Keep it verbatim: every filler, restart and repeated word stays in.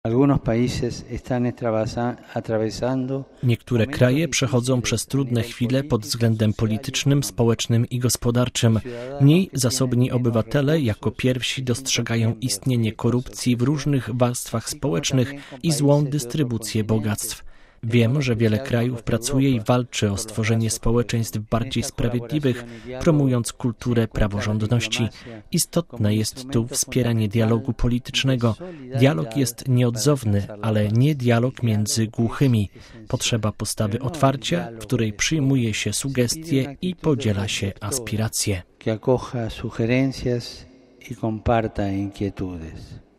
Niektóre kraje przechodzą przez trudne chwile pod względem politycznym, społecznym i gospodarczym. Mniej zasobni obywatele jako pierwsi dostrzegają istnienie korupcji w różnych warstwach społecznych i złą dystrybucję bogactw. Wiem, że wiele krajów pracuje i walczy o stworzenie społeczeństw bardziej sprawiedliwych, promując kulturę praworządności. Istotne jest tu wspieranie dialogu politycznego. Dialog jest nieodzowny, ale nie dialog między głuchymi. Potrzeba postawy otwarcia, w której przyjmuje się sugestie i podziela się aspiracje.